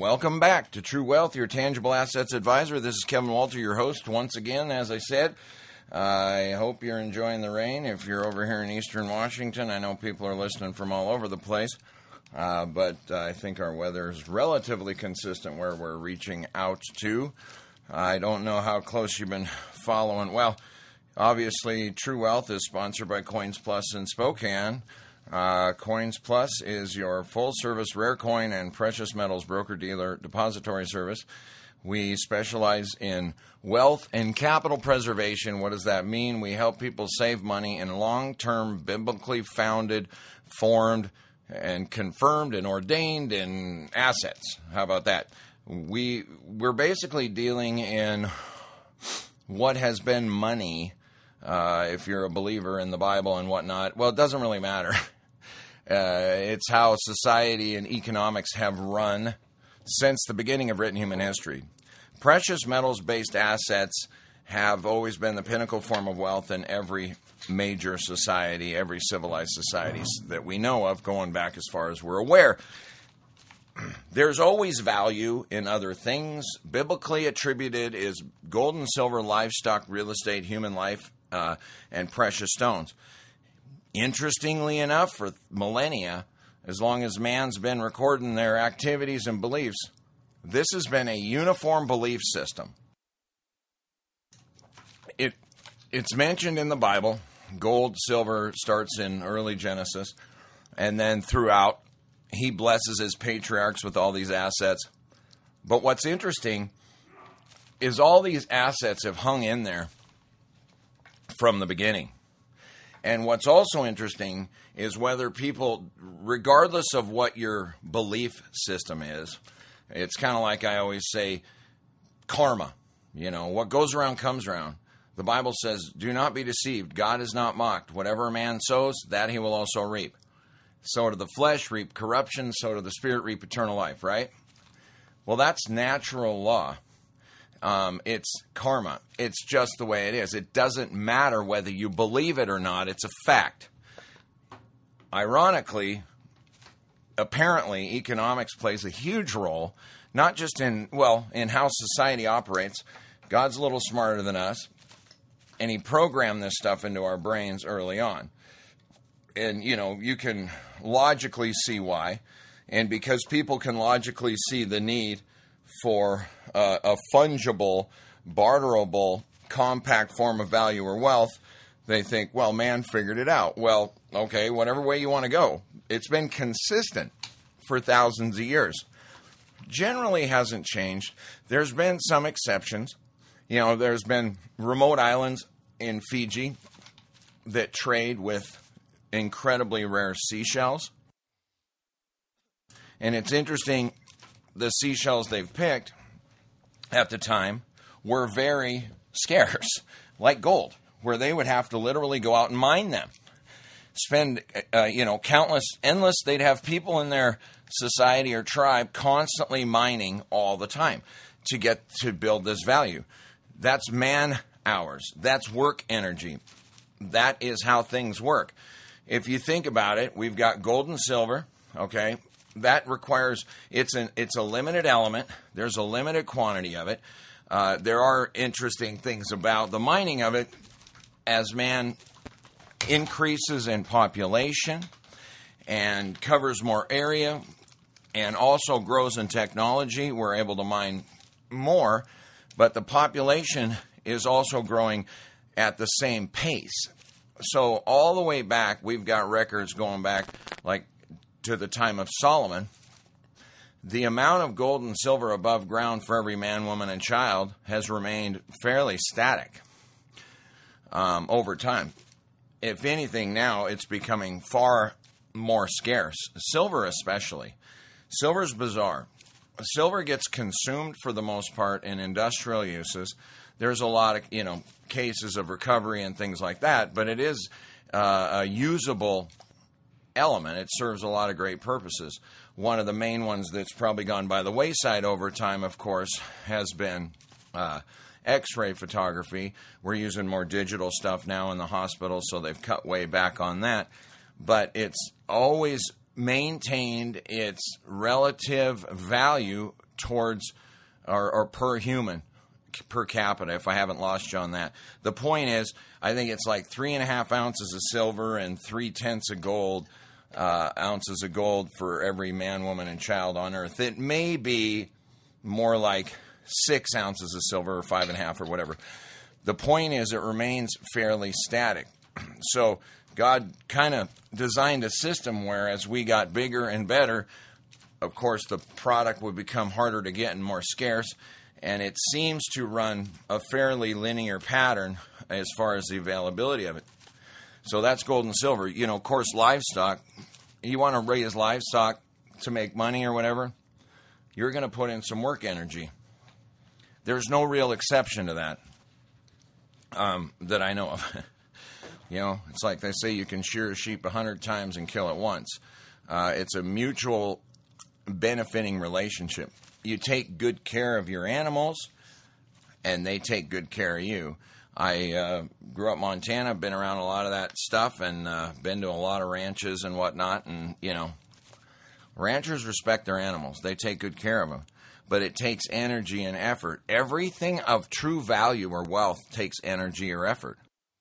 Welcome back to True Wealth, your tangible assets advisor. This is Kevin Walter, your host, once again, as I said. I hope you're enjoying the rain. If you're over here in eastern Washington, I know people are listening from all over the place, but I think our weather is relatively consistent where we're reaching out to. I don't know how close you've been following. Well, obviously, True Wealth is sponsored by Coins Plus in Spokane. Coins Plus is your full-service rare coin and precious metals broker-dealer depository service. We specialize in wealth and capital preservation. What does that mean? We help people save money in long-term, biblically founded, formed, and confirmed and ordained in assets. How about that? We're basically dealing in what has been money, if you're a believer in the Bible and whatnot. Well, it doesn't really matter. It's how society and economics have run since the beginning of written human history. Precious metals-based assets have always been the pinnacle form of wealth in every major society, every civilized society that we know of, going back as far as we're aware. There's always value in other things. Biblically attributed is gold and silver, livestock, real estate, human life, and precious stones. Interestingly enough, for millennia, as long as man's been recording their activities and beliefs, this has been a uniform belief system. It's mentioned in the Bible. Gold, silver starts in early Genesis, and then throughout, he blesses his patriarchs with all these assets. But what's interesting is all these assets have hung in there from the beginning. And what's also interesting is whether people, regardless of what your belief system is, it's kind of like I always say, karma. You know, what goes around comes around. The Bible says, do not be deceived. God is not mocked. Whatever a man sows, that he will also reap. So do the flesh reap corruption, so do the spirit reap eternal life, right? Well, that's natural law. It's karma. It's just the way it is. It doesn't matter whether you believe it or not. It's a fact. Ironically, apparently, economics plays a huge role, not just in how society operates. God's a little smarter than us, and he programmed this stuff into our brains early on. And, you can logically see why. And because people can logically see the need for a fungible, barterable, compact form of value or wealth, they think, well, man figured it out. Well, okay, whatever way you want to go. It's been consistent for thousands of years. Generally hasn't changed. There's been some exceptions. There's been remote islands in Fiji that trade with incredibly rare seashells. And it's interesting, the seashells they've picked at the time were very scarce, like gold, where they would have to literally go out and mine them. Spend, endless, they'd have people in their society or tribe constantly mining all the time to build this value. That's man hours. That's work energy. That is how things work. If you think about it, we've got gold and silver, okay? That requires, it's a limited element. There's a limited quantity of it. There are interesting things about the mining of it. As man increases in population and covers more area and also grows in technology, we're able to mine more. But the population is also growing at the same pace. So all the way back, we've got records going back like to the time of Solomon. The amount of gold and silver above ground for every man, woman, and child has remained fairly static over time. If anything, now it's becoming far more scarce. Silver especially. Silver's bizarre. Silver gets consumed for the most part in industrial uses. There's a lot of, cases of recovery and things like that, but it is a usable element. It serves a lot of great purposes. One of the main ones that's probably gone by the wayside over time, of course, has been X-ray photography. We're using more digital stuff now in the hospital, so they've cut way back on that. But it's always maintained its relative value towards, or per human, per capita, if I haven't lost you on that. The point is, I think it's like 3.5 ounces of silver and 0.3 of gold, ounces of gold for every man, woman, and child on earth. It may be more like 6 ounces of silver or 5.5 or whatever. The point is, it remains fairly static. So God kind of designed a system where as we got bigger and better, of course, the product would become harder to get and more scarce. And it seems to run a fairly linear pattern as far as the availability of it. So that's gold and silver. You know, of course, livestock, you want to raise livestock to make money or whatever, you're going to put in some work energy. There's no real exception to that that I know of. You know, it's like they say you can shear a sheep 100 times and kill it once. It's a mutual benefiting relationship. You take good care of your animals, and they take good care of you. I grew up in Montana, been around a lot of that stuff, and been to a lot of ranches and whatnot. And, you know, ranchers respect their animals. They take good care of them. But it takes energy and effort. Everything of true value or wealth takes energy or effort.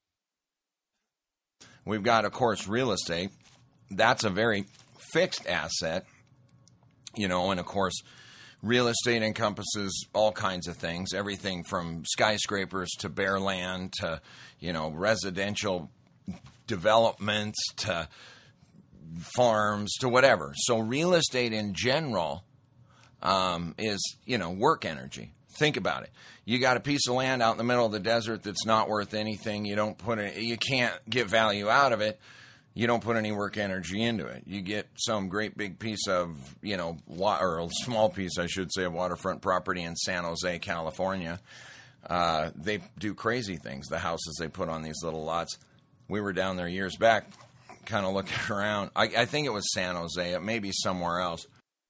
We've got, of course, real estate. That's a very fixed asset, you know, and, of course, real estate encompasses all kinds of things, everything from skyscrapers to bare land to, you know, residential developments to farms to whatever. So real estate in general is, you know, work energy. Think about it. You got a piece of land out in the middle of the desert that's not worth anything. You can't get value out of it. You don't put any work energy into it. You get some great big piece of, you know, or a small piece, I should say, of waterfront property in San Jose, California. They do crazy things, the houses they put on these little lots. We were down there years back, kind of looking around. I think it was San Jose. It may be somewhere else.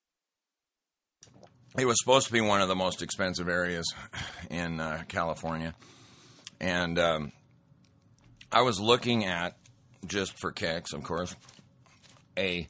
It was supposed to be one of the most expensive areas in California. And I was looking at, just for kicks, of course, a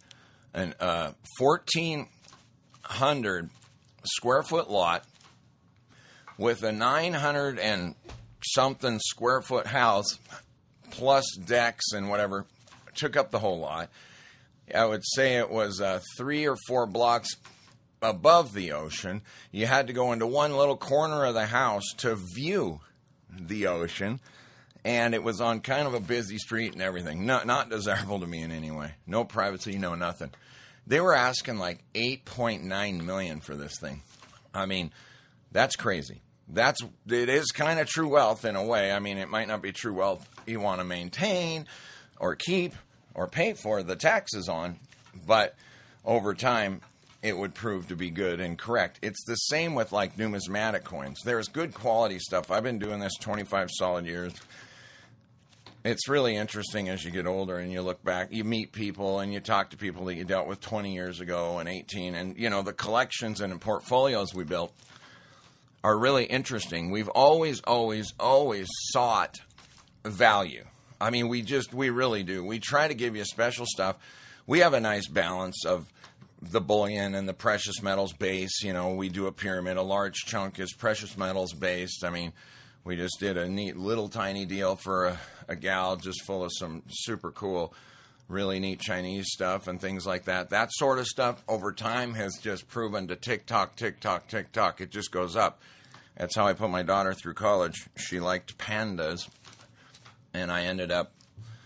1,400 square foot lot with a 900 and something square foot house plus decks and whatever. Took up the whole lot. I would say it was 3 or 4 blocks above the ocean. You had to go into one little corner of the house to view the ocean. And it was on kind of a busy street and everything. Not desirable to me in any way. No privacy, no nothing. They were asking like $8.9 million for this thing. I mean, that's crazy. It is kind of true wealth in a way. I mean, it might not be true wealth you want to maintain or keep or pay for the taxes on, but over time, it would prove to be good and correct. It's the same with like numismatic coins. There's good quality stuff. I've been doing this 25 solid years. It's really interesting as you get older and you look back, you meet people and you talk to people that you dealt with 20 years ago and 18. And, you know, the collections and portfolios we built are really interesting. We've always sought value. I mean, we really do. We try to give you special stuff. We have a nice balance of the bullion and the precious metals base. You know, we do a pyramid. A large chunk is precious metals based. I mean, we just did a neat little tiny deal for a gal just full of some super cool, really neat Chinese stuff and things like that. That sort of stuff over time has just proven to tick-tock, tick-tock, tick-tock. It just goes up. That's how I put my daughter through college. She liked pandas, and I ended up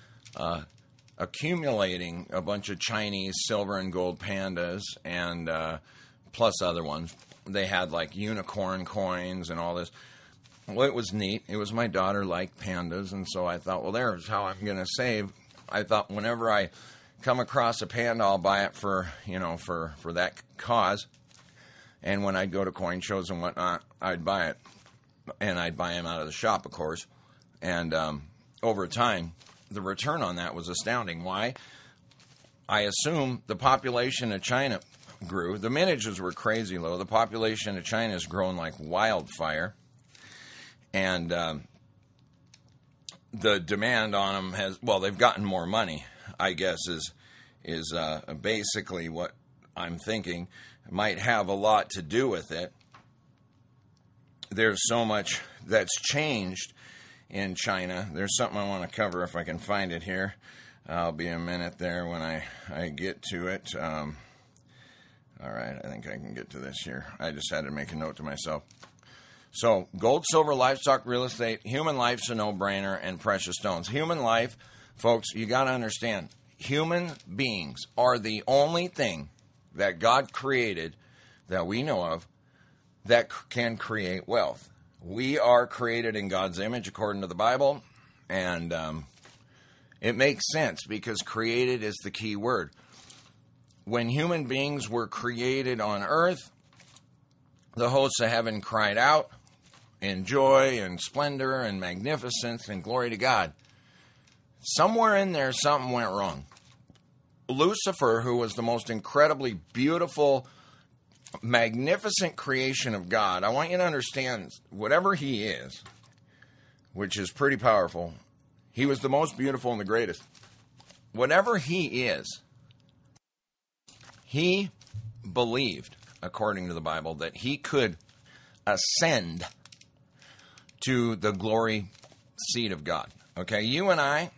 accumulating a bunch of Chinese silver and gold pandas and plus other ones. They had like unicorn coins and all this. Well, it was neat. It was my daughter liked pandas, and so I thought, well, there's how I'm going to save. I thought whenever I come across a panda, I'll buy it for that cause. And when I'd go to coin shows and whatnot, I'd buy it. And I'd buy them out of the shop, of course. And over time, the return on that was astounding. Why? I assume the population of China grew. The minages were crazy low. The population of China has grown like wildfire. And the demand on them they've gotten more money, I guess, is basically what I'm thinking. might have a lot to do with it. There's so much that's changed in China. There's something I want to cover if I can find it here. I'll be a minute there when I get to it. All right, I think I can get to this here. I just had to make a note to myself. So, gold, silver, livestock, real estate, human life's a no-brainer, and precious stones. Human life, folks, you got to understand, human beings are the only thing that God created that we know of that can create wealth. We are created in God's image according to the Bible, and it makes sense because created is the key word. When human beings were created on earth, the hosts of heaven cried out in joy and splendor and magnificence and glory to God. Somewhere in there, something went wrong. Lucifer, who was the most incredibly beautiful, magnificent creation of God, I want you to understand, whatever he is, which is pretty powerful, he was the most beautiful and the greatest. Whatever he is, he believed, according to the Bible, that he could ascend to the glory seat of God. Okay, you and I,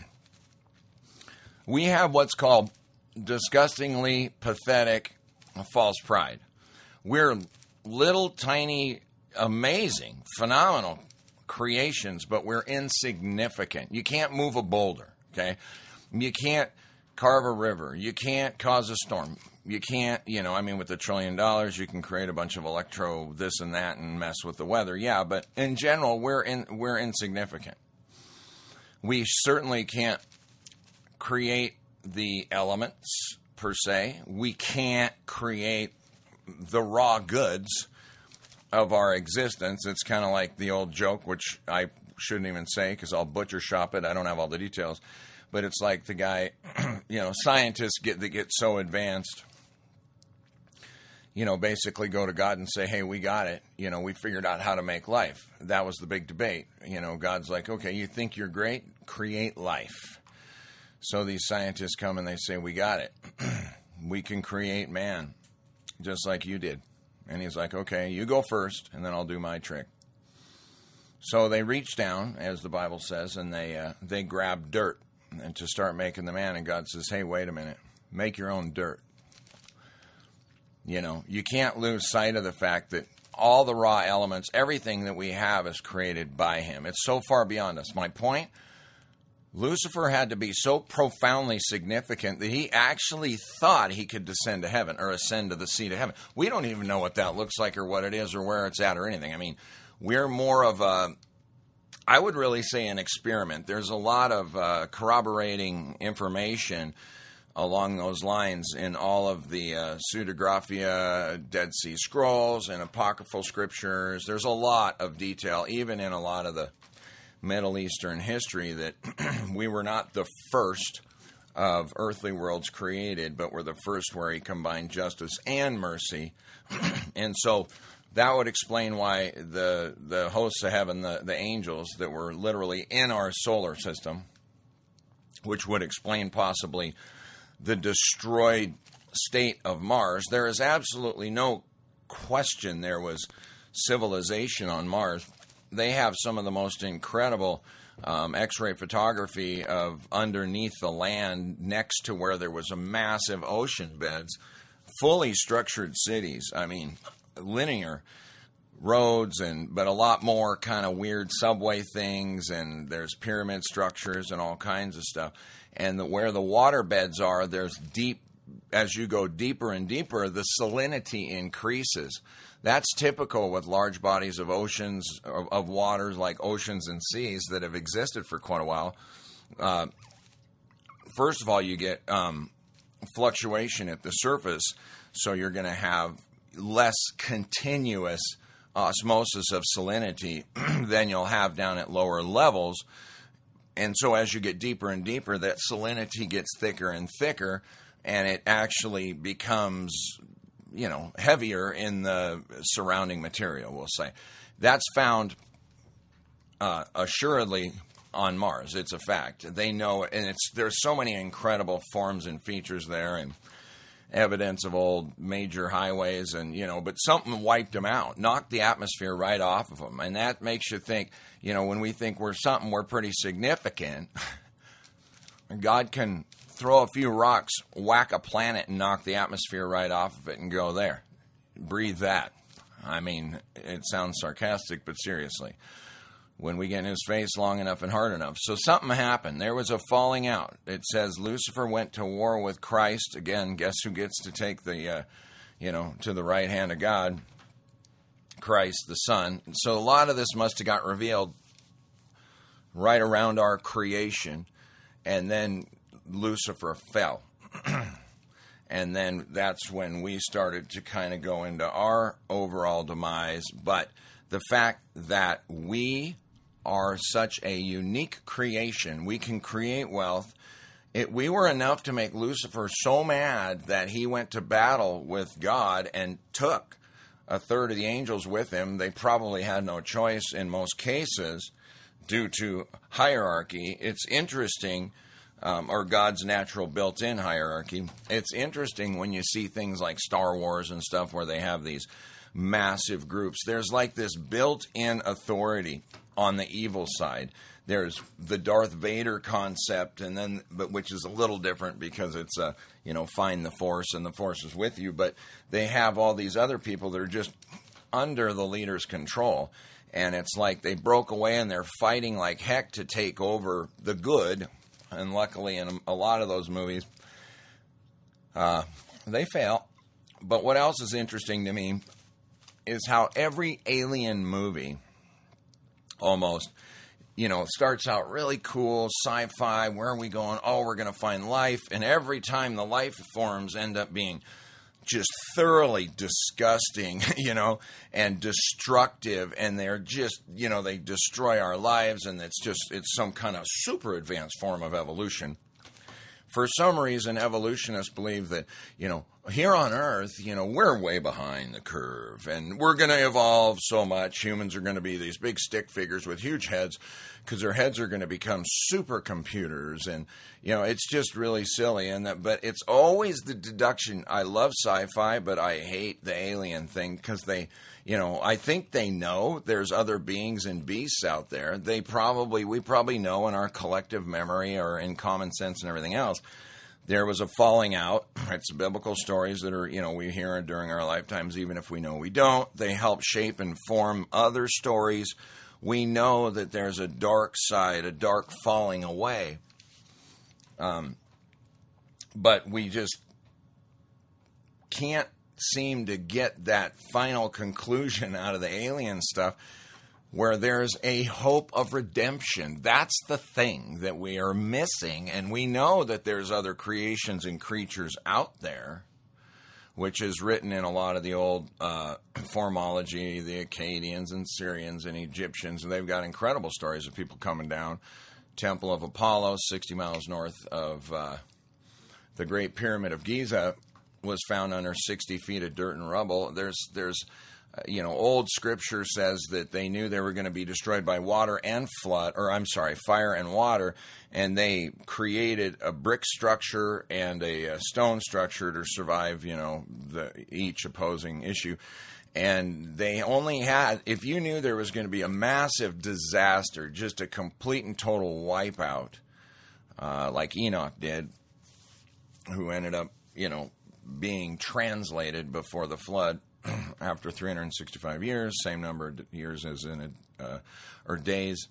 we have what's called disgustingly pathetic false pride. We're little, tiny, amazing, phenomenal creations, but we're insignificant. You can't move a boulder, okay? You can't carve a river. You can't cause a storm. You can't, with $1 trillion, you can create a bunch of electro this and that and mess with the weather. Yeah, but in general, we're insignificant. We certainly can't create the elements per se. We can't create the raw goods of our existence. It's kind of like the old joke, which I shouldn't even say because I'll butcher shop it. I don't have all the details. But it's like the guy, scientists get so advanced, basically go to God and say, hey, we got it. We figured out how to make life. That was the big debate. God's like, okay, you think you're great? Create life. So these scientists come and they say, we got it. We can create man, just like you did. And he's like, okay, you go first, and then I'll do my trick. So they reach down, as the Bible says, and they grab dirt and to start making the man. And God says, hey, wait a minute. Make your own dirt. You can't lose sight of the fact that all the raw elements, everything that we have is created by him. It's so far beyond us. My point, Lucifer had to be so profoundly significant that he actually thought he could descend to heaven or ascend to the seat of heaven. We don't even know what that looks like or what it is or where it's at or anything. We're more of I would really say an experiment. There's a lot of corroborating information along those lines in all of the pseudegraphia, Dead Sea Scrolls, and apocryphal scriptures. There's a lot of detail, even in a lot of the Middle Eastern history, that we were not the first of earthly worlds created, but we're the first where he combined justice and mercy. And so that would explain why the hosts of heaven, the angels that were literally in our solar system, which would explain possibly the destroyed state of Mars. There is absolutely no question there was civilization on Mars. They have some of the most incredible X-ray photography of underneath the land next to where there was a massive ocean beds, fully structured cities. Linear roads, but a lot more kind of weird subway things, and there's pyramid structures and all kinds of stuff. And where the water beds are, there's deep, as you go deeper and deeper, the salinity increases. That's typical with large bodies of oceans, of waters like oceans and seas that have existed for quite a while. First of all, you get fluctuation at the surface, so you're going to have less continuous osmosis of salinity than you'll have down at lower levels. And so as you get deeper and deeper, that salinity gets thicker and thicker, and it actually becomes, heavier in the surrounding material, we'll say. That's found assuredly on Mars. It's a fact. They know, and there's so many incredible forms and features there, and evidence of old major highways, and but something wiped them out, knocked the atmosphere right off of them, and that makes you think. When we think we're something, we're pretty significant. God can throw a few rocks, whack a planet, and knock the atmosphere right off of it, and go there, breathe that. I mean, it sounds sarcastic, but seriously. When we get in his face long enough and hard enough. So something happened. There was a falling out. It says Lucifer went to war with Christ. Again, guess who gets to take the, to the right hand of God? Christ, the Son. So a lot of this must have got revealed right around our creation. And then Lucifer fell. And then that's when we started to kind of go into our overall demise. But the fact that we are such a unique creation, we can create wealth. We were enough to make Lucifer so mad that he went to battle with God and took a third of the angels with him. They probably had no choice in most cases due to hierarchy. It's interesting, or God's natural built-in hierarchy. It's interesting when you see things like Star Wars and stuff where they have these massive groups. There's like this built-in authority on the evil side. There's the Darth Vader concept, but which is a little different because it's find the Force and the Force is with you. But they have all these other people that are just under the leader's control, and it's like they broke away and they're fighting like heck to take over the good. And luckily, in a lot of those movies, they fail. But what else is interesting to me is how every alien movie almost, starts out really cool, sci-fi, where are we going? Oh, we're going to find life. And every time the life forms end up being just thoroughly disgusting, and destructive. And they're just, they destroy our lives. And it's some kind of super advanced form of evolution. For some reason, evolutionists believe that, here on Earth, we're way behind the curve, and we're going to evolve so much. Humans are going to be these big stick figures with huge heads because their heads are going to become supercomputers, and, it's just really silly. But it's always the deduction. I love sci-fi, but I hate the alien thing because they, I think they know there's other beings and beasts out there. We probably know in our collective memory or in common sense and everything else. There was a falling out. It's biblical stories that are, we hear during our lifetimes, even if we know we don't. They help shape and form other stories. We know that there's a dark side, a dark falling away. But we just can't seem to get that final conclusion out of the alien stuff where there's a hope of redemption. That's the thing that we are missing. And we know that there's other creations and creatures out there, which is written in a lot of the old formology, the Akkadians and Syrians and Egyptians. And they've got incredible stories of people coming down. Temple of Apollo, 60 miles north of the Great Pyramid of Giza, was found under 60 feet of dirt and rubble. There's old scripture says that they knew they were going to be destroyed by fire and water, and they created a brick structure and a stone structure to survive, each opposing issue. And they only had, if you knew there was going to be a massive disaster, just a complete and total wipeout, like Enoch did, who ended up, being translated before the flood, after 365 years, same number of years as days,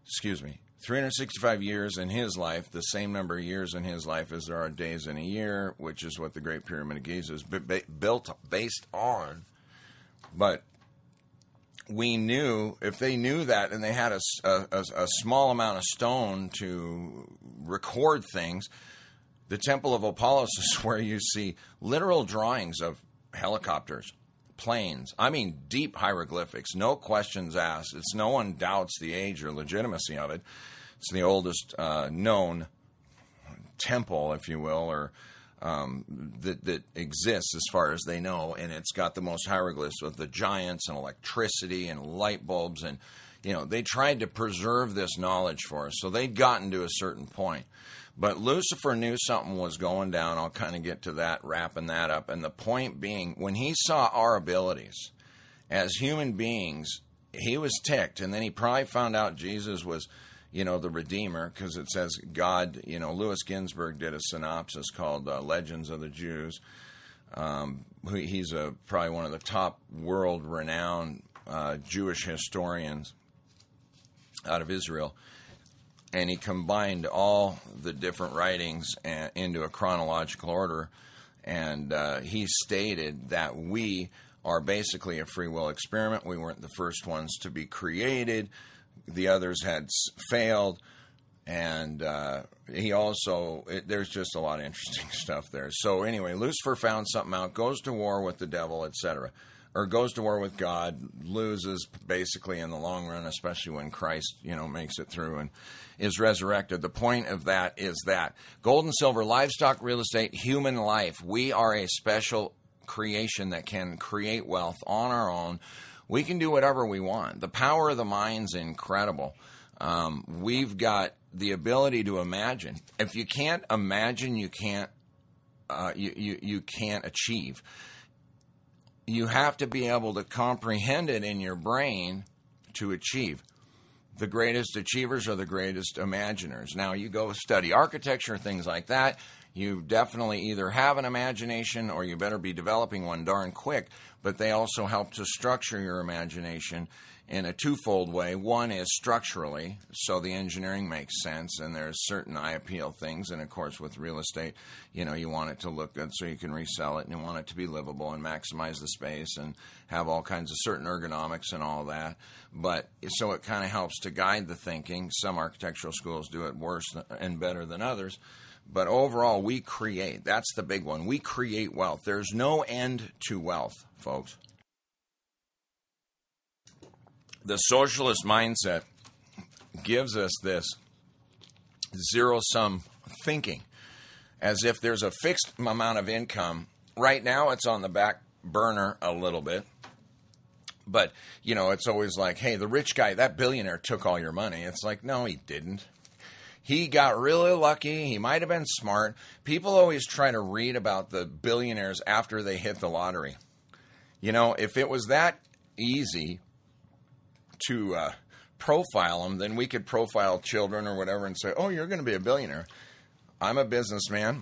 365 years in his life, the same number of years in his life as there are days in a year, which is what the Great Pyramid of Giza is built based on. But we knew, if they knew that and they had a small amount of stone to record things, the Temple of Apollo is where you see literal drawings of helicopters, planes. I mean, deep hieroglyphics, no questions asked. No one doubts the age or legitimacy of it. It's the oldest known temple, if you will, or that exists as far as they know, and it's got the most hieroglyphs of the giants and electricity and light bulbs, and they tried to preserve this knowledge for us, so they'd gotten to a certain point. But Lucifer knew something was going down. I'll kind of get to that, wrapping that up. And the point being, when he saw our abilities as human beings, he was ticked. And then he probably found out Jesus was, the Redeemer, because it says God, Louis Ginsburg did a synopsis called Legends of the Jews. He's probably one of the top world-renowned Jewish historians out of Israel. And he combined all the different writings into a chronological order. And he stated that we are basically a free will experiment. We weren't the first ones to be created. The others had failed. And he also, there's just a lot of interesting stuff there. So anyway, Lucifer found something out, goes to war with the devil, etc. Or goes to war with God, loses basically in the long run, especially when Christ, makes it through and is resurrected. The point of that is that gold and silver, livestock, real estate, human life, we are a special creation that can create wealth on our own. We can do whatever we want. The power of the mind's incredible. We've got the ability to imagine. If you can't imagine, you can't you can't achieve. You have to be able to comprehend it in your brain to achieve. The greatest achievers are the greatest imaginers. Now, you go study architecture, things like that. You definitely either have an imagination or you better be developing one darn quick, but they also help to structure your imagination in a twofold way. One is structurally, so the engineering makes sense, and there's certain eye appeal things. And, of course, with real estate, you want it to look good so you can resell it, and you want it to be livable and maximize the space and have all kinds of certain ergonomics and all that. But so it kind of helps to guide the thinking. Some architectural schools do it worse and better than others. But overall, we create. That's the big one. We create wealth. There's no end to wealth, folks. The socialist mindset gives us this zero-sum thinking, as if there's a fixed amount of income. Right now, it's on the back burner a little bit. But, it's always like, hey, the rich guy, that billionaire took all your money. It's like, no, he didn't. He got really lucky. He might have been smart. People always try to read about the billionaires after they hit the lottery. If it was that easy to profile them, then we could profile children or whatever and say, oh, you're going to be a billionaire. I'm a businessman.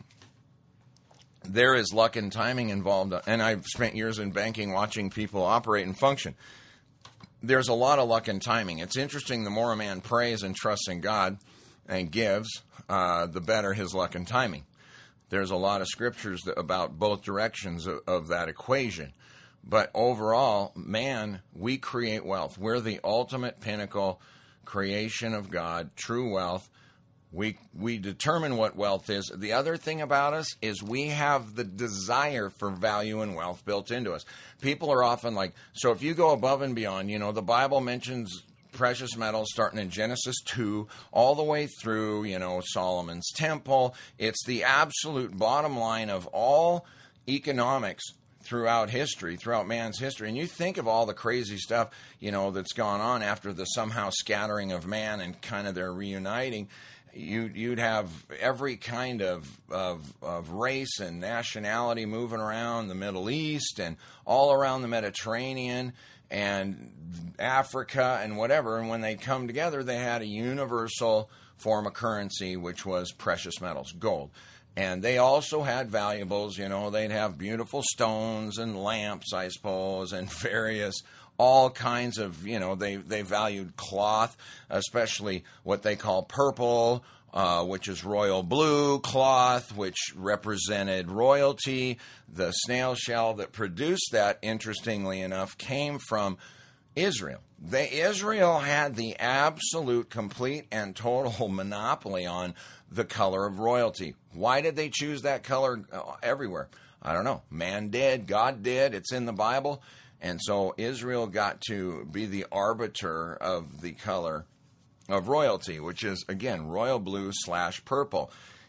There is luck and timing involved, and I've spent years in banking watching people operate and function. There's a lot of luck and timing. It's interesting, the more a man prays and trusts in God and gives, the better his luck and timing. There's a lot of scriptures about both directions of that equation. But overall, man, we create wealth. We're the ultimate pinnacle creation of God, true wealth. We determine what wealth is. The other thing about us is we have the desire for value and wealth built into us. People are often like, so if you go above and beyond, the Bible mentions precious metals starting in Genesis 2 all the way through, Solomon's temple. It's the absolute bottom line of all economics throughout history, throughout man's history. And you think of all the crazy stuff, that's gone on after the somehow scattering of man and kind of their reuniting. You'd have every kind of race and nationality moving around the Middle East and all around the Mediterranean and Africa and whatever. And when they come together, they had a universal form of currency, which was precious metals, gold. And they also had valuables, they'd have beautiful stones and lamps, I suppose, and various, all kinds of, they valued cloth, especially what they call purple, which is royal blue cloth, which represented royalty. The snail shell that produced that, interestingly enough, came from Israel. Israel had the absolute, complete, and total monopoly on the color of royalty. Why did they choose that color everywhere? I don't know. Man did. God did. It's in the Bible. And so Israel got to be the arbiter of the color of royalty, which is, again, royal blue / purple.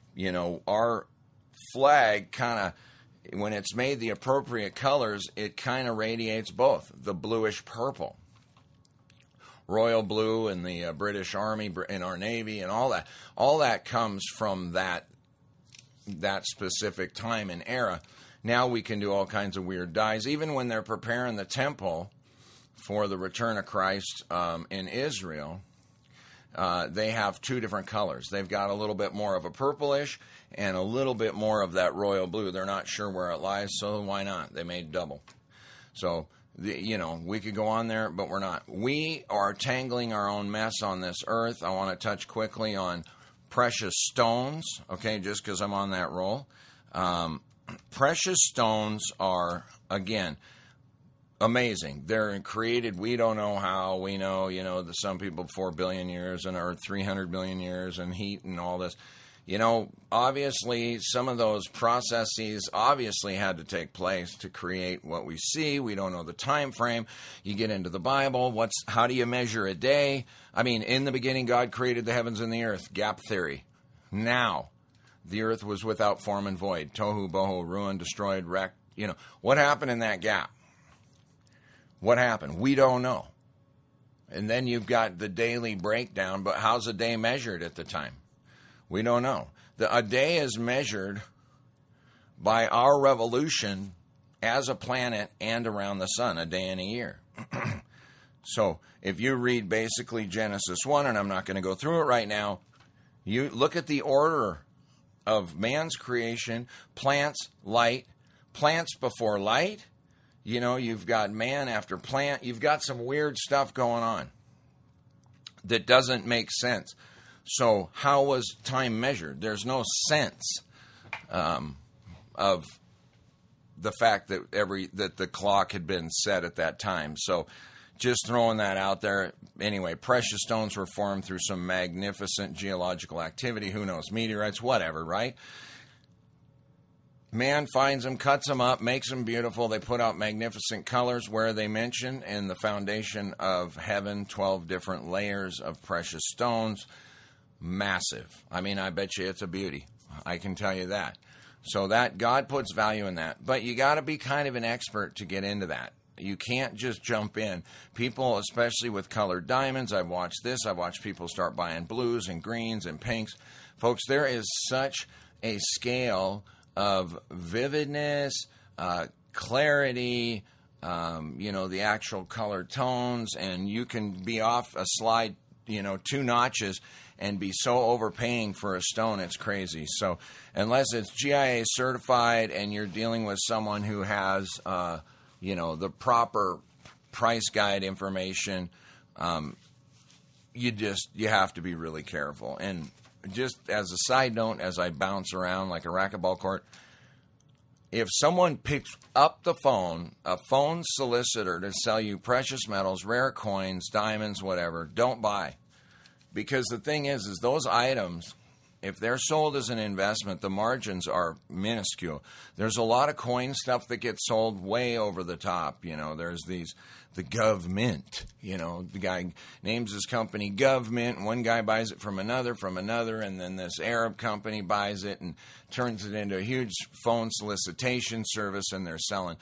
Our flag kind of, when it's made the appropriate colors, it kind of radiates both, the bluish purple. royal blue in the British Army, in our Navy, and all that. All that comes from that specific time and era. Now we can do all kinds of weird dyes. Even when they're preparing the temple for the return of Christ in Israel, they have two different colors. They've got a little bit more of a purplish and a little bit more of that royal blue. They're not sure where it lies, so why not? They made double. So, we could go on there, but we're not. We are tangling our own mess on this earth. I want to touch quickly on precious stones, okay, just because I'm on that roll. Precious stones are, again, amazing. They're created, we don't know how. We know, that some people 4 billion years or 300 billion years and heat and all this. Obviously, some of those processes obviously had to take place to create what we see. We don't know the time frame. You get into the Bible. How do you measure a day? I mean, in the beginning, God created the heavens and the earth. Gap theory. Now, the earth was without form and void. Tohu, bohu, ruined, destroyed, wrecked. What happened in that gap? What happened? We don't know. And then you've got the daily breakdown, but how's a day measured at the time? We don't know. A day is measured by our revolution as a planet and around the sun, a day in a year. So if you read basically Genesis 1, and I'm not going to go through it right now, you look at the order of man's creation, plants, light, plants before light. You've got man after plant. You've got some weird stuff going on that doesn't make sense. So how was time measured? There's no sense of the fact that that the clock had been set at that time. So just throwing that out there. Anyway, precious stones were formed through some magnificent geological activity. Who knows? Meteorites, whatever, right? Man finds them, cuts them up, makes them beautiful. They put out magnificent colors where they mention in the foundation of heaven 12 different layers of precious stones. Massive. I mean, I bet you it's a beauty. I can tell you that. So that God puts value in that. But you got to be kind of an expert to get into that. You can't just jump in. People, especially with colored diamonds, I've watched this. I've watched people start buying blues and greens and pinks. Folks, there is such a scale of vividness, clarity, the actual color tones, and you can be off a slide, 2 notches and be so overpaying for a stone, it's crazy. So unless it's GIA certified and you're dealing with someone who has, the proper price guide information, you have to be really careful. And just as a side note, as I bounce around like a racquetball court, if someone picks up the phone, a phone solicitor to sell you precious metals, rare coins, diamonds, whatever, don't buy. Because the thing is those items, if they're sold as an investment, the margins are minuscule. There's a lot of coin stuff that gets sold way over the top. There's the GovMint. The guy names his company GovMint, and one guy buys it from another, and then this Arab company buys it and turns it into a huge phone solicitation service, and they're selling,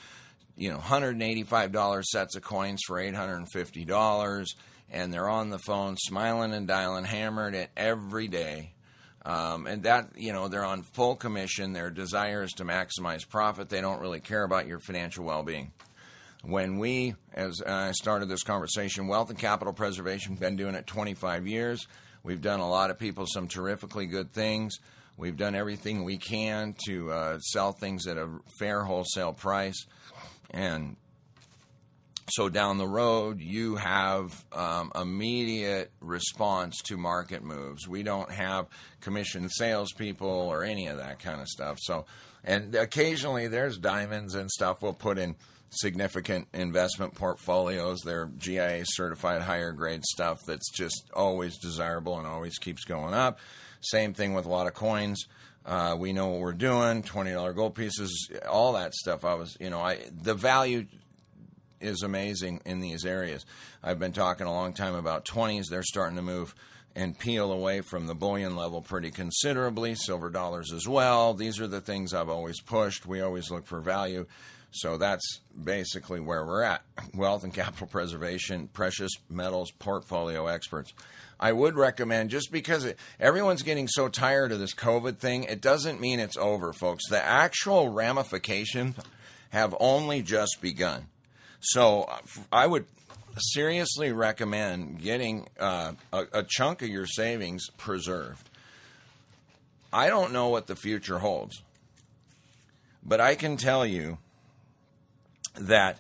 $185 sets of coins for $850. And they're on the phone, smiling and dialing, hammered it every day. And that, they're on full commission. Their desire is to maximize profit. They don't really care about your financial well-being. When as I started this conversation, wealth and capital preservation, been doing it 25 years. We've done a lot of people some terrifically good things. We've done everything we can to sell things at a fair wholesale price. And so down the road, you have immediate response to market moves. We don't have commissioned salespeople or any of that kind of stuff. So, and occasionally there's diamonds and stuff we'll put in significant investment portfolios. They're GIA certified higher grade stuff that's just always desirable and always keeps going up. Same thing with a lot of coins. We know what we're doing, $20 gold pieces, all that stuff. The value is amazing in these areas. I've been talking a long time about 20s. They're starting to move and peel away from the bullion level pretty considerably. Silver dollars as well. These are the things I've always pushed. We always look for value. So that's basically where we're at. Wealth and capital preservation, precious metals portfolio experts. I would recommend, just because everyone's getting so tired of this COVID thing, it doesn't mean it's over, folks. The actual ramifications have only just begun. So I would seriously recommend getting a chunk of your savings preserved. I don't know what the future holds, but I can tell you that,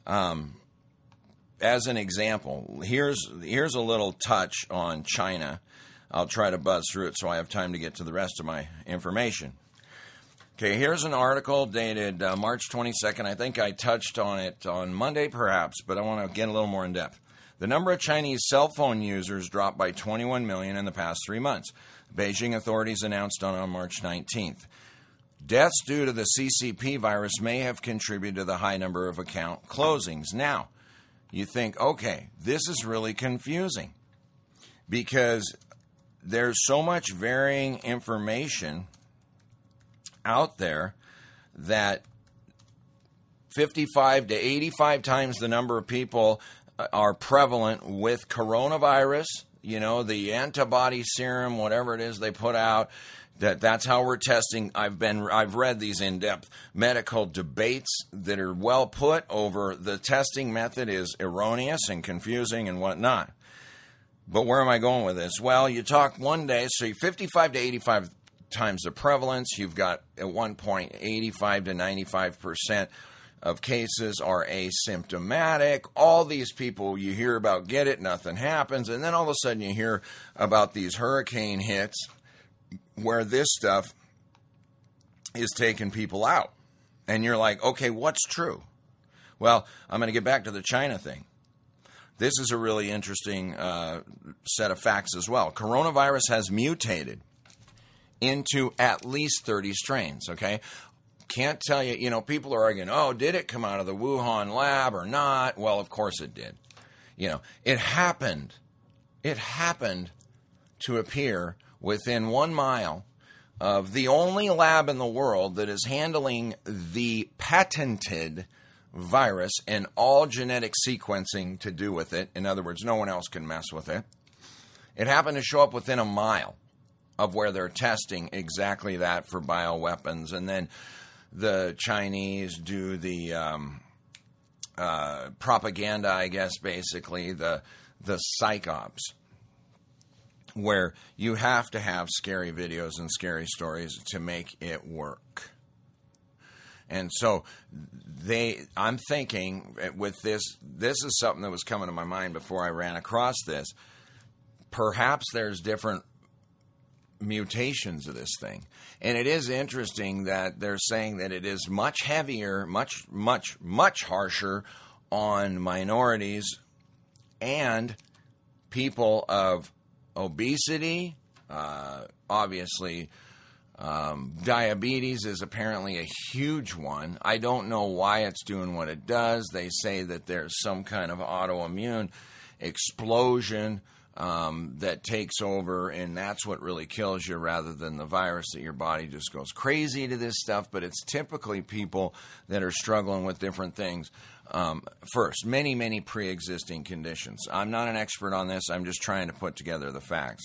as an example, here's a little touch on China. I'll try to buzz through it so I have time to get to the rest of my information. Okay, here's an article dated March 22nd. I think I touched on it on Monday, perhaps, but I want to get a little more in depth. The number of Chinese cell phone users dropped by 21 million in the past 3 months. Beijing authorities announced on March 19th. Deaths due to the CCP virus may have contributed to the high number of account closings. Now, you think, okay, this is really confusing because there's so much varying information out there that 55 to 85 times the number of people are prevalent with coronavirus, the antibody serum, whatever it is they put out. That's how we're testing. I've read these in-depth medical debates that are well put over the testing method is erroneous and confusing and whatnot. But where am I going with this? Well, you talk one day, so 55 to 85 times the prevalence. You've got at one point 85 to 95% of cases are asymptomatic. All these people you hear about get it, nothing happens, and then all of a sudden you hear about these hurricane hits where this stuff is taking people out. And you're like, okay, what's true? Well, I'm going to get back to the China thing. This is a really interesting set of facts as well. Coronavirus has mutated into at least 30 strains, okay? Can't tell you, people are arguing, oh, did it come out of the Wuhan lab or not? Well, of course it did. It happened to appear within 1 mile of the only lab in the world that is handling the patented virus and all genetic sequencing to do with it. In other words, no one else can mess with it. It happened to show up within a mile of where they're testing exactly that for bioweapons. And then the Chinese do the propaganda, I guess, basically, the psyops, where you have to have scary videos and scary stories to make it work. And so I'm thinking with this is something that was coming to my mind before I ran across this. Perhaps there's different mutations of this thing. And it is interesting that they're saying that it is much heavier, much, much, much harsher on minorities and people of obesity. Obviously, diabetes is apparently a huge one. I don't know why it's doing what it does. They say that there's some kind of autoimmune explosion that takes over, and that's what really kills you rather than the virus, that your body just goes crazy to this stuff. But it's typically people that are struggling with different things. First, many pre-existing conditions. I'm not an expert on this. I'm just trying to put together the facts.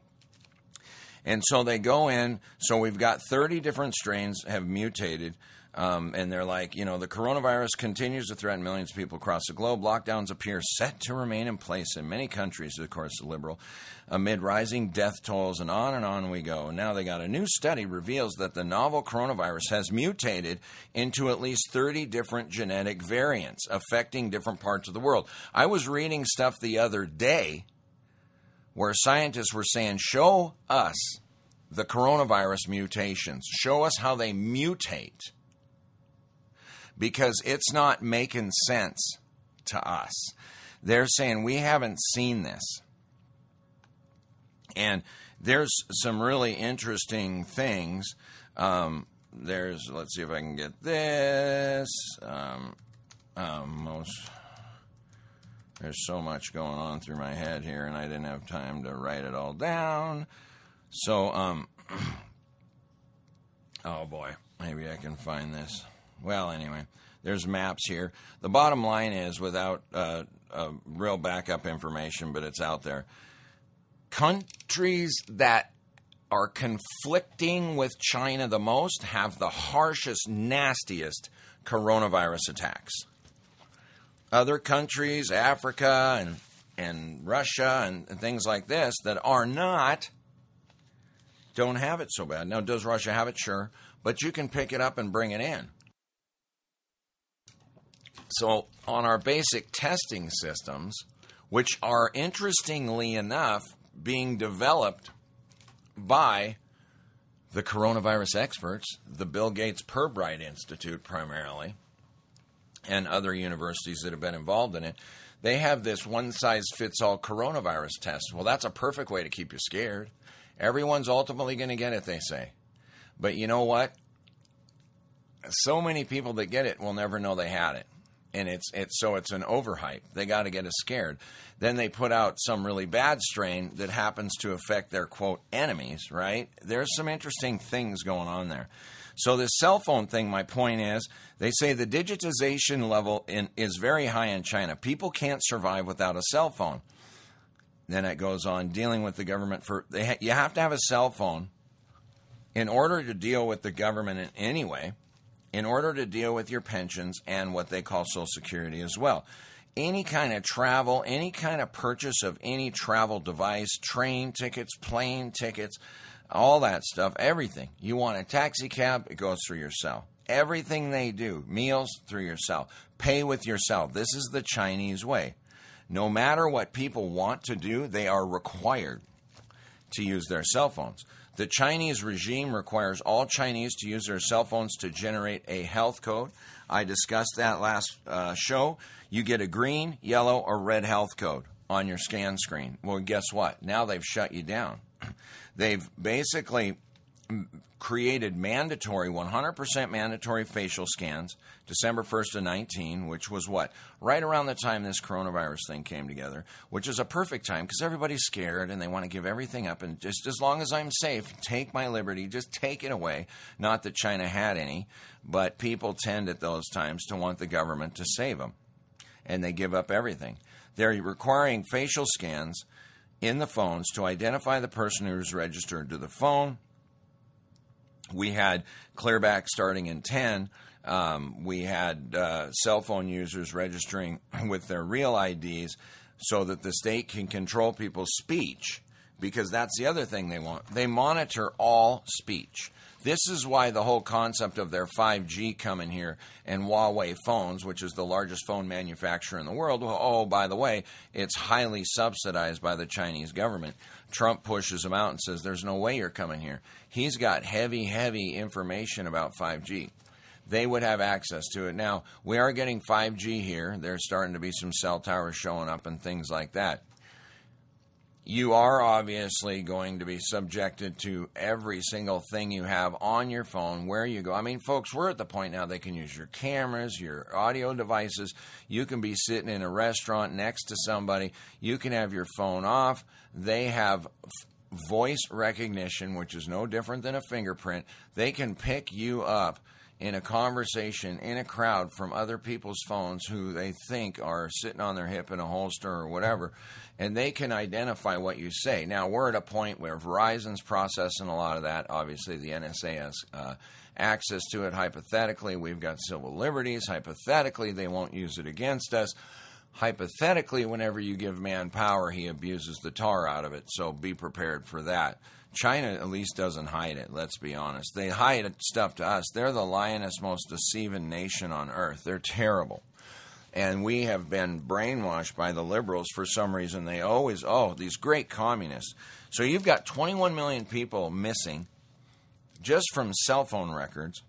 And so they go in. So we've got 30 different strains have mutated. And they're like, the coronavirus continues to threaten millions of people across the globe. Lockdowns appear set to remain in place in many countries, of course, liberal, amid rising death tolls, and on we go. Now they got a new study reveals that the novel coronavirus has mutated into at least 30 different genetic variants affecting different parts of the world. I was reading stuff the other day where scientists were saying, show us the coronavirus mutations. Show us how they mutate. Because it's not making sense to us. They're saying we haven't seen this. And there's some really interesting things. Let's see if I can get this. There's so much going on through my head here, and I didn't have time to write it all down. So, oh boy, maybe I can find this. Well, anyway, there's maps here. The bottom line is, without real backup information, but it's out there, countries that are conflicting with China the most have the harshest, nastiest coronavirus attacks. Other countries, Africa and Russia and things like this that are not, don't have it so bad. Now, does Russia have it? Sure. But you can pick it up and bring it in. So on our basic testing systems, which are interestingly enough being developed by the coronavirus experts, the Bill Gates Pirbright Institute primarily, and other universities that have been involved in it, they have this one-size-fits-all coronavirus test. Well, that's a perfect way to keep you scared. Everyone's ultimately going to get it, they say. But you know what? So many people that get it will never know they had it. And it's an overhype. They got to get us scared. Then they put out some really bad strain that happens to affect their, quote, enemies, right? There's some interesting things going on there. So this cell phone thing, my point is, they say the digitization level is very high in China. People can't survive without a cell phone. Then it goes on, dealing with the government. You have to have a cell phone in order to deal with the government in any way, in order to deal with your pensions and what they call Social Security as well. Any kind of travel, any kind of purchase of any travel device, train tickets, plane tickets, all that stuff, everything. You want a taxi cab, it goes through your cell. Everything they do, meals, through your cell. Pay with your cell. This is the Chinese way. No matter what people want to do, they are required to use their cell phones. The Chinese regime requires all Chinese to use their cell phones to generate a health code. I discussed that last show. You get a green, yellow, or red health code on your scan screen. Well, guess what? Now they've shut you down. They've basically created mandatory, 100% mandatory facial scans, December 1st of 19, which was what? Right around the time this coronavirus thing came together, which is a perfect time because everybody's scared and they want to give everything up. And just as long as I'm safe, take my liberty, just take it away. Not that China had any, but people tend at those times to want the government to save them. And they give up everything. They're requiring facial scans in the phones to identify the person who's registered to the phone. We had clearback starting in 10. We had cell phone users registering with their real IDs so that the state can control people's speech, because that's the other thing they want. They monitor all speech. This is why the whole concept of their 5G coming here and Huawei phones, which is the largest phone manufacturer in the world, oh, by the way, it's highly subsidized by the Chinese government. Trump pushes them out and says, there's no way you're coming here. He's got heavy information about 5G. They would have access to it. Now, we are getting 5G here. There's starting to be some cell towers showing up and things like that. You are obviously going to be subjected to every single thing you have on your phone, where you go. I mean, folks, we're at the point now they can use your cameras, your audio devices. You can be sitting in a restaurant next to somebody. You can have your phone off. They have voice recognition, which is no different than a fingerprint. They can pick you up in a conversation in a crowd from other people's phones who they think are sitting on their hip in a holster or whatever, and they can identify what you say. Now, we're at a point where Verizon's processing a lot of that. Obviously, the NSA has access to it. Hypothetically, we've got civil liberties. Hypothetically, they won't use it against us. Hypothetically, whenever you give man power, he abuses the tar out of it, so be prepared for that. China at least doesn't hide it, let's be honest. They hide stuff to us. They're the lioness, most deceiving nation on earth. They're terrible. And we have been brainwashed by the liberals for some reason. They always, these great communists. So you've got 21 million people missing just from cell phone records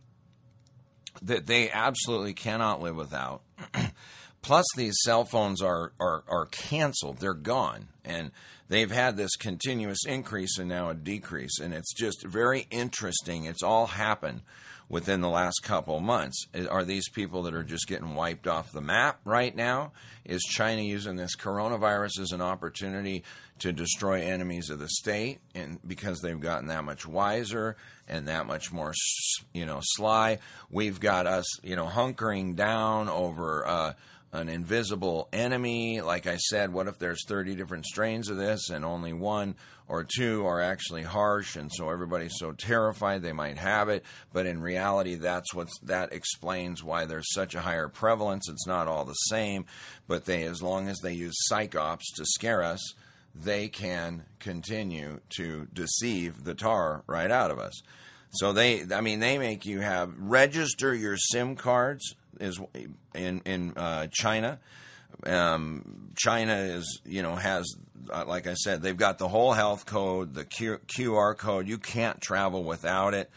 that they absolutely cannot live without. Plus, these cell phones are canceled. They're gone. And they've had this continuous increase and now a decrease. And it's just very interesting. It's all happened within the last couple months. Are these people that are just getting wiped off the map right now? Is China using this coronavirus as an opportunity to destroy enemies of the state, and because they've gotten that much wiser and that much more, sly? We've got us, hunkering down over an invisible enemy. Like I said, what if there's 30 different strains of this and only one or two are actually harsh, and so everybody's so terrified they might have it, but in reality that explains why there's such a higher prevalence. It's not all the same, but as long as they use psyops to scare us, they can continue to deceive the tar right out of us. So they make you register your SIM cards is in China. China has, like I said, they've got the whole health code, the QR code. You can't travel without it.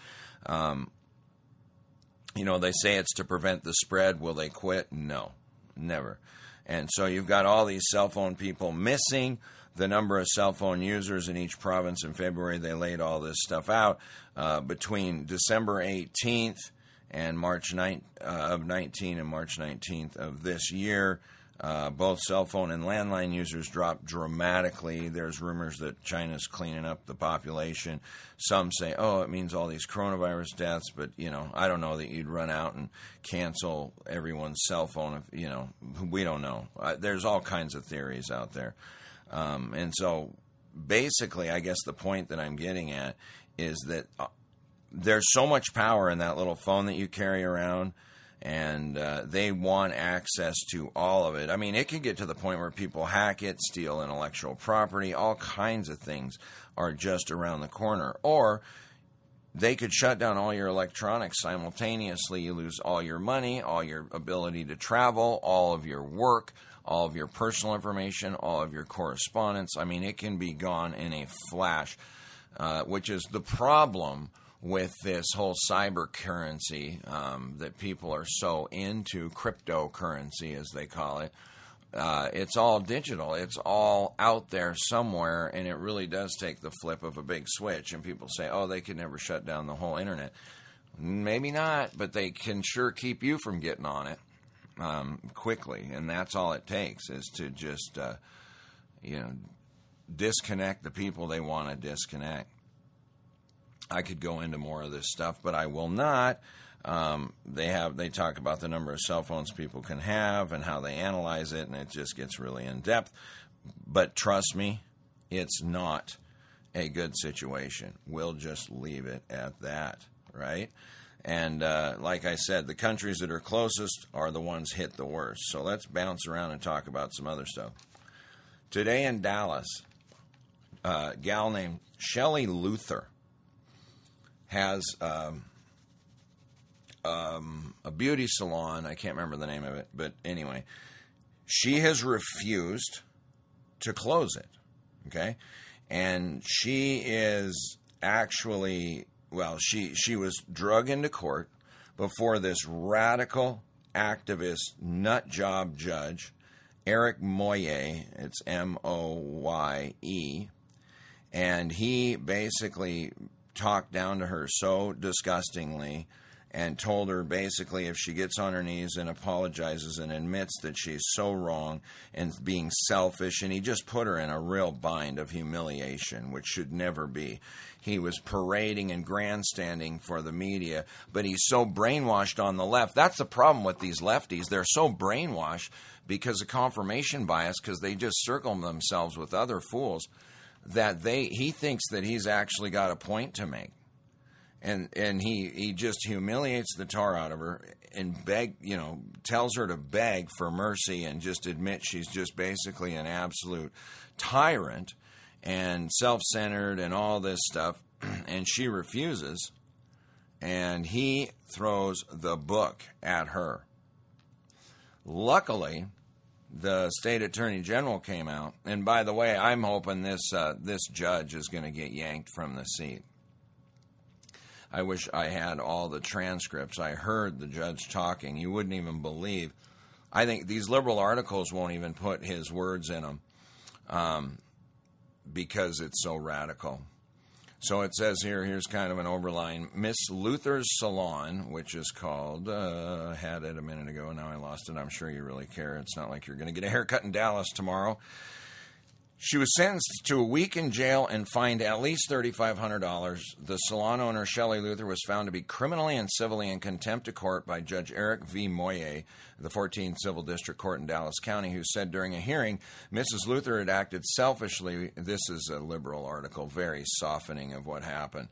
They say it's to prevent the spread. Will they quit? No, never. And so you've got all these cell phone people missing. The number of cell phone users in each province in February, they laid all this stuff out. Between December 18th and March 19th and March 19th of this year, both cell phone and landline users dropped dramatically. There's rumors that China's cleaning up the population. Some say, it means all these coronavirus deaths, but, I don't know that you'd run out and cancel everyone's cell phone. We don't know. There's all kinds of theories out there. And so basically, I guess the point that I'm getting at is that there's so much power in that little phone that you carry around, and they want access to all of it. I mean, it can get to the point where people hack it, steal intellectual property, all kinds of things are just around the corner. Or they could shut down all your electronics simultaneously. You lose all your money, all your ability to travel, all of your work, all of your personal information, all of your correspondence. I mean, it can be gone in a flash, which is the problem with this whole cyber currency that people are so into, cryptocurrency as they call it. It's all digital. It's all out there somewhere, and it really does take the flip of a big switch. And people say, they could never shut down the whole internet. Maybe not, but they can sure keep you from getting on it quickly. And that's all it takes, is to just, disconnect the people they want to disconnect. I could go into more of this stuff, but I will not. They talk about the number of cell phones people can have and how they analyze it, and it just gets really in depth. But trust me, it's not a good situation. We'll just leave it at that, right? And like I said, the countries that are closest are the ones hit the worst. So let's bounce around and talk about some other stuff. Today in Dallas, a gal named Shelley Luther has a beauty salon. I can't remember the name of it, but anyway, she has refused to close it, okay? And she is actually, she was drug into court before this radical activist nut job judge, Eric Moye. It's Moye, and he basically talked down to her so disgustingly and told her basically if she gets on her knees and apologizes and admits that she's so wrong and being selfish, and he just put her in a real bind of humiliation, which should never be. He was parading and grandstanding for the media, but he's so brainwashed on the left. That's the problem with these lefties. They're so brainwashed because of confirmation bias, because they just circle themselves with other fools, that he thinks that he's actually got a point to make. And he just humiliates the tar out of her and tells her to beg for mercy and just admit she's just basically an absolute tyrant and self-centered and all this stuff. And she refuses, and he throws the book at her. Luckily, the state attorney general came out, and by the way, I'm hoping this judge is going to get yanked from the seat. I wish I had all the transcripts. I heard the judge talking. You wouldn't even believe. I think these liberal articles won't even put his words in them because it's so radical. So it says here's kind of an overline. Miss Luther's Salon, which is called, had it a minute ago, now I lost it. I'm sure you really care. It's not like you're going to get a haircut in Dallas tomorrow. She was sentenced to a week in jail and fined at least $3,500. The salon owner, Shelley Luther, was found to be criminally and civilly in contempt of court by Judge Eric V. Moyer, the 14th Civil District Court in Dallas County, who said during a hearing, Mrs. Luther had acted selfishly. This is a liberal article, very softening of what happened.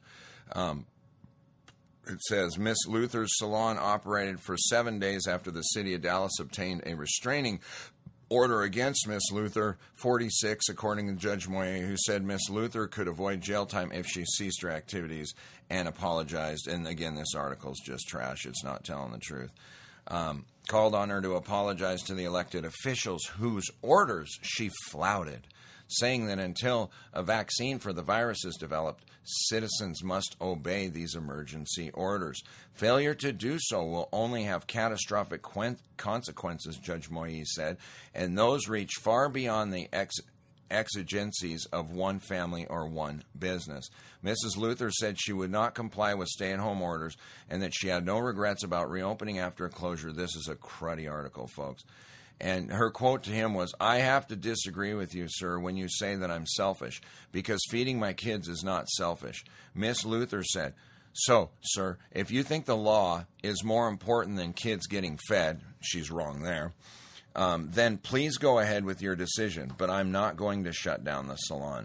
It says, Miss Luther's salon operated for 7 days after the city of Dallas obtained a restraining order against Miss Luther, 46, according to Judge Moyer, who said Miss Luther could avoid jail time if she ceased her activities and apologized. And again, this article is just trash. It's not telling the truth. Called on her to apologize to the elected officials whose orders she flouted, saying that until a vaccine for the virus is developed, citizens must obey these emergency orders. Failure to do so will only have catastrophic consequences, Judge Moyer said, and those reach far beyond the exigencies of one family or one business. Mrs. Luther said she would not comply with stay-at-home orders and that she had no regrets about reopening after a closure. This is a cruddy article, folks. And her quote to him was, I have to disagree with you, sir, when you say that I'm selfish, because feeding my kids is not selfish. Miss Luther said, so, sir, if you think the law is more important than kids getting fed, she's wrong there, then please go ahead with your decision, but I'm not going to shut down the salon.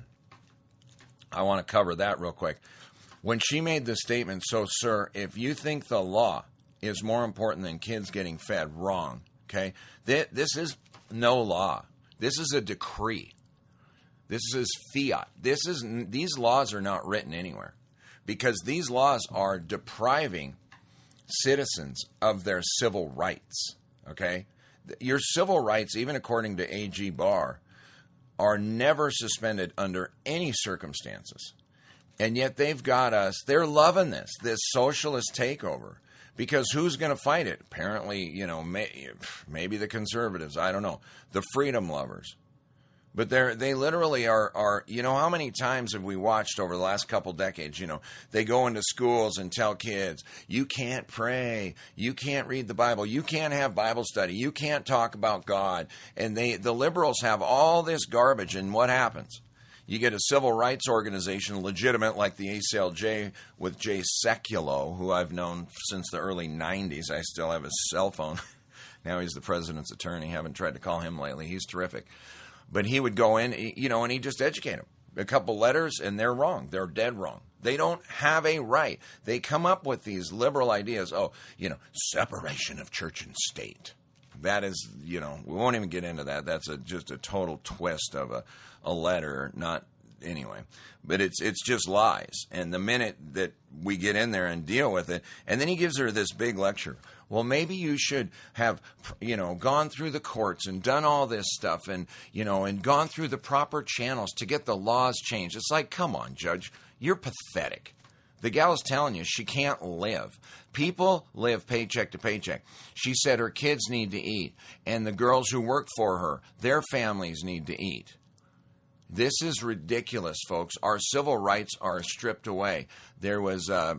I want to cover that real quick. When she made the statement, so, sir, if you think the law is more important than kids getting fed, wrong. Okay, this is no law. This is a decree. This is fiat. These laws are not written anywhere because these laws are depriving citizens of their civil rights. Okay, your civil rights, even according to A.G. Barr, are never suspended under any circumstances. And yet they've got us. They're loving this socialist takeover. Because who's going to fight it? Apparently, maybe the conservatives. I don't know. The freedom lovers. But they literally are, how many times have we watched over the last couple decades, they go into schools and tell kids, you can't pray, you can't read the Bible, you can't have Bible study, you can't talk about God. And the liberals have all this garbage, and what happens? You get a civil rights organization, legitimate, like the ACLJ with Jay Sekulow, who I've known since the early 90s. I still have his cell phone. Now he's the president's attorney. Haven't tried to call him lately. He's terrific. But he would go in, and he'd just educate them. A couple letters, and they're wrong. They're dead wrong. They don't have a right. They come up with these liberal ideas. Separation of church and state. That is, we won't even get into that. That's just a total twist of a letter, not anyway. But it's just lies. And the minute that we get in there and deal with it, and then he gives her this big lecture. Well, maybe you should have, gone through the courts and done all this stuff and gone through the proper channels to get the laws changed. It's like, come on, Judge, you're pathetic. The gal's telling you she can't live. People live paycheck to paycheck. She said her kids need to eat, and the girls who work for her, their families need to eat. This is ridiculous, folks. Our civil rights are stripped away. There was a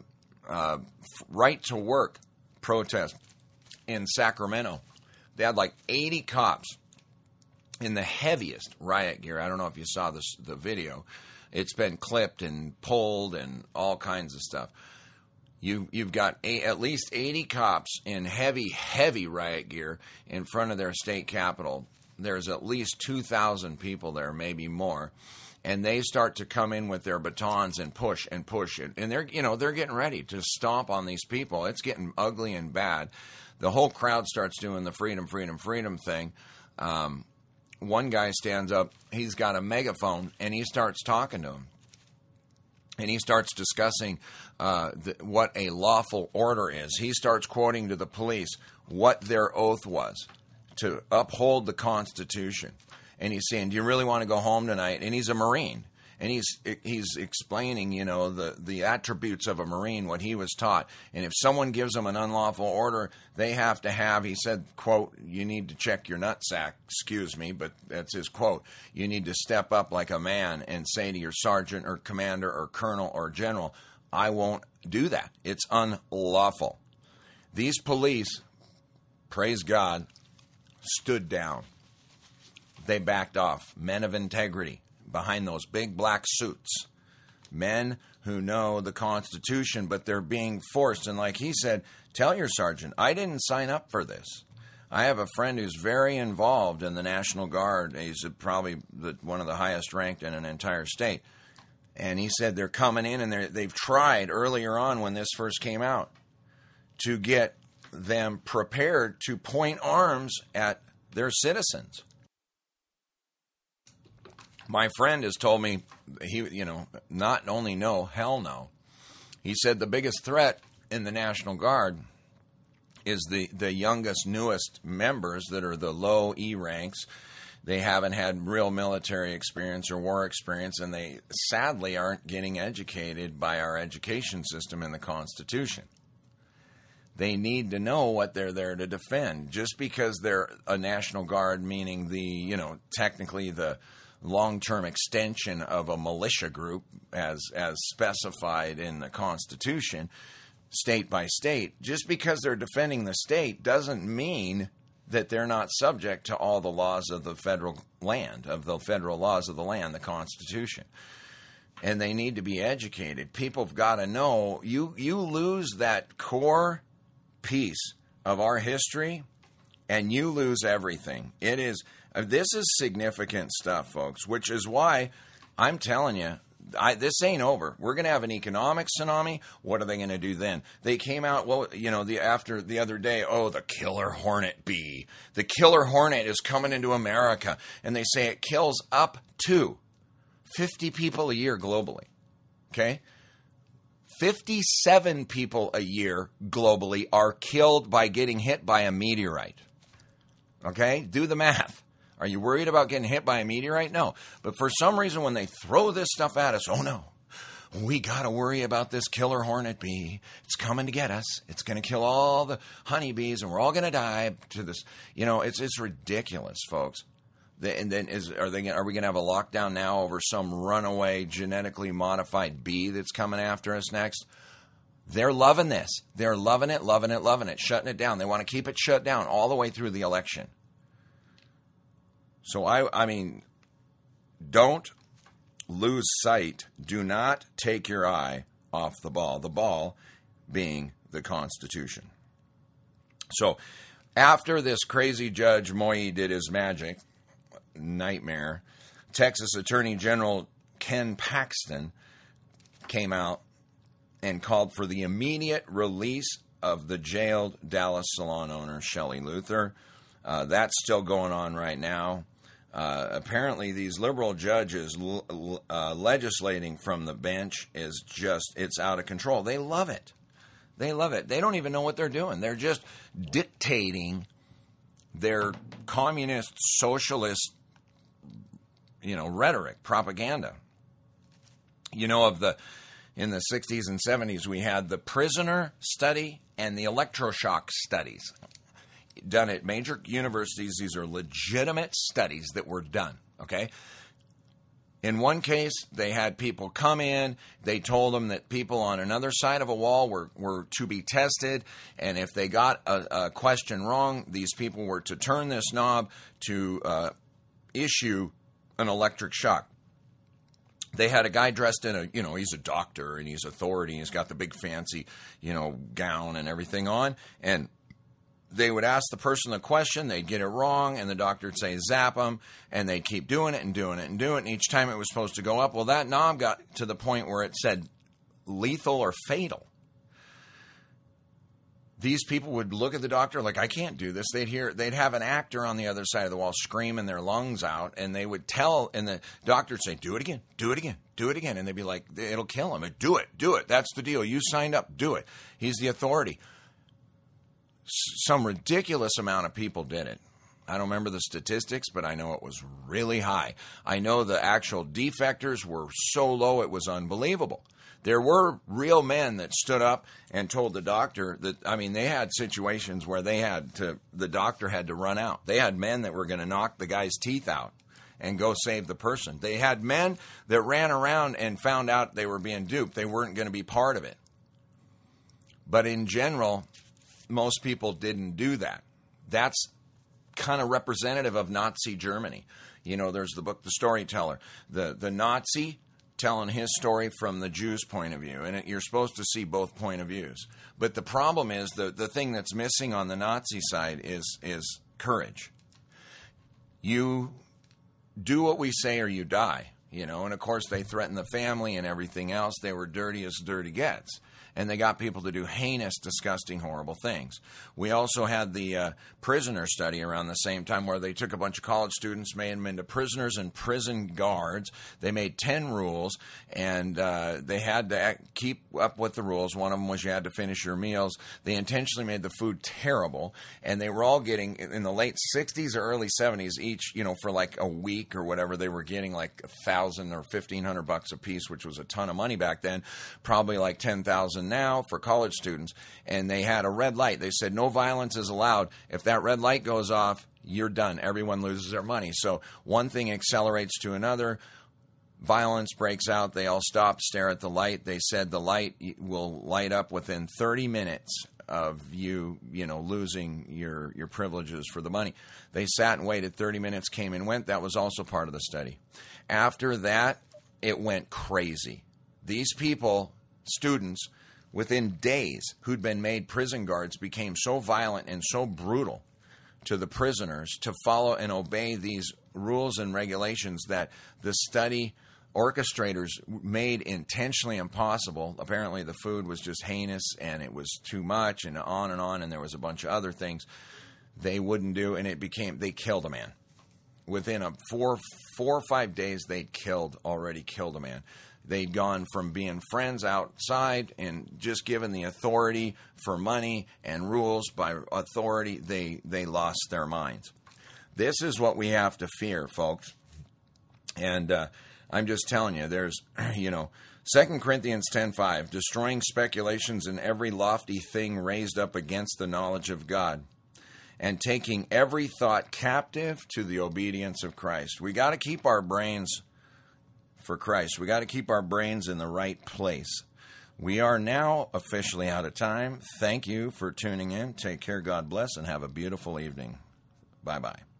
right to work protest in Sacramento. They had like 80 cops in the heaviest riot gear. I don't know if you saw the video. It's been clipped and pulled and all kinds of stuff. You've got at least 80 cops in heavy riot gear in front of their state capitol. There's at least 2,000 people there, maybe more. And they start to come in with their batons and push and push it. And they're getting ready to stomp on these people. It's getting ugly and bad. The whole crowd starts doing the freedom thing. One guy stands up, he's got a megaphone, and he starts talking to him. And he starts discussing what a lawful order is. He starts quoting to the police what their oath was, to uphold the Constitution. And he's saying, do you really want to go home tonight? And he's a Marine. And he's explaining, the attributes of a Marine, what he was taught. And if someone gives them an unlawful order, they have to have, he said, quote, "You need to check your nutsack," excuse me, but that's his quote. "You need to step up like a man and say to your sergeant or commander or colonel or general, I won't do that. It's unlawful." These police, praise God, stood down. They backed off. Men of integrity behind those big black suits. Men who know the Constitution, but they're being forced. And like he said, tell your sergeant, I didn't sign up for this. I have a friend who's very involved in the National Guard. He's probably one of the highest ranked in an entire state. And he said they're coming in and they've tried earlier on when this first came out to get them prepared to point arms at their citizens. My friend has told me, not only no, hell no. He said the biggest threat in the National Guard is the youngest, newest members that are the low E ranks. They haven't had real military experience or war experience, and they sadly aren't getting educated by our education system and the Constitution. They need to know what they're there to defend. Just because they're a National Guard, meaning technically the long-term extension of a militia group as specified in the Constitution, state by state, just because they're defending the state doesn't mean that they're not subject to all the laws of the federal land, of the federal laws of the land, the Constitution. And they need to be educated. People have got to know, you lose that core piece of our history, and you lose everything. This is significant stuff, folks, which is why I'm telling you, this ain't over. We're going to have an economic tsunami. What are they going to do then? They came out, after the other day, the killer hornet bee. The killer hornet is coming into America, and they say it kills up to 50 people a year globally. Okay? 57 people a year globally are killed by getting hit by a meteorite. Okay? Do the math. Are you worried about getting hit by a meteorite? No. But for some reason, when they throw this stuff at us, oh no, we got to worry about this killer hornet bee. It's coming to get us. It's going to kill all the honeybees, and we're all going to die to this. It's ridiculous, folks. And then are we going to have a lockdown now over some runaway genetically modified bee that's coming after us next? They're loving this. They're loving it, shutting it down. They want to keep it shut down all the way through the election. So, I mean, don't lose sight. Do not take your eye off the ball. The ball being the Constitution. So, after this crazy Judge Moyi did his magic, nightmare, Texas Attorney General Ken Paxton came out and called for the immediate release of the jailed Dallas salon owner, Shelley Luther. That's still going on right now. Apparently, these liberal judges legislating from the bench it's out of control. They love it. They love it. They don't even know what they're doing. They're just dictating their communist, socialist, rhetoric, propaganda. In the 60s and 70s, we had the prisoner study and the electroshock studies done at major universities. These are legitimate studies that were done, okay? In one case, they had people come in. They told them that people on another side of a wall were to be tested, and if they got a question wrong, these people were to turn this knob to issue an electric shock. They had a guy dressed in he's a doctor and he's authority. He's got the big fancy, gown and everything on, and they would ask the person the question, they'd get it wrong, and the doctor would say, zap them, and they'd keep doing it and doing it and doing it, and each time it was supposed to go up. Well, that knob got to the point where it said lethal or fatal. These people would look at the doctor like, I can't do this. They'd have an actor on the other side of the wall screaming their lungs out, and they would and the doctor would say, do it again, do it again, do it again, and they'd be like, it'll kill him. Do it, that's the deal. You signed up, do it. He's the authority. Some ridiculous amount of people did it. I don't remember the statistics, but I know it was really high. I know the actual defectors were so low it was unbelievable. There were real men that stood up and told the doctor that, I mean, they had situations where the doctor had to run out. They had men that were going to knock the guy's teeth out and go save the person. They had men that ran around and found out they were being duped. They weren't going to be part of it. But in general, most people didn't do that. That's kind of representative of Nazi Germany. You know, there's the book, The Storyteller. The Nazi telling his story from the Jews' point of view. And you're supposed to see both point of views. But the problem is the thing that's missing on the Nazi side is courage. You do what we say or you die. You know, and of course they threatened the family and everything else. They were dirty as dirty gets. And they got people to do heinous, disgusting, horrible things. We also had the prisoner study around the same time where they took a bunch of college students, made them into prisoners and prison guards. They made 10 rules, and they had to keep up with the rules. One of them was you had to finish your meals. They intentionally made the food terrible, and they were all getting, in the late 60s or early 70s, each, you know, for like a week or whatever, they were getting like $1,000 or $1,500 a piece, which was a ton of money back then, probably like $10,000 now for college students. And they had a red light. They said no violence is allowed. If that red light goes off, you're done. Everyone loses their money. So one thing accelerates to another. Violence breaks out. They all stop, stare at the light. They said the light will light up within 30 minutes of you know, losing your privileges for the money. They sat and waited. 30 minutes came and went. That was also part of the study. After that, it went crazy. These people, students, within days, who'd been made prison guards, became so violent and so brutal to the prisoners to follow and obey these rules and regulations that the study orchestrators made intentionally impossible. Apparently the food was just heinous and it was too much and on, and there was a bunch of other things they wouldn't do, and they killed a man. Within 4 or 5 days, they'd already killed a man. They'd gone from being friends outside and just given the authority for money and rules by authority, they lost their minds. This is what we have to fear, folks. And I'm just telling you, there's, 2 Corinthians 10:5, destroying speculations and every lofty thing raised up against the knowledge of God, and taking every thought captive to the obedience of Christ. We got to keep our brains for Christ. We got to keep our brains in the right place. We are now officially out of time. Thank you for tuning in. Take care. God bless, and have a beautiful evening. Bye-bye.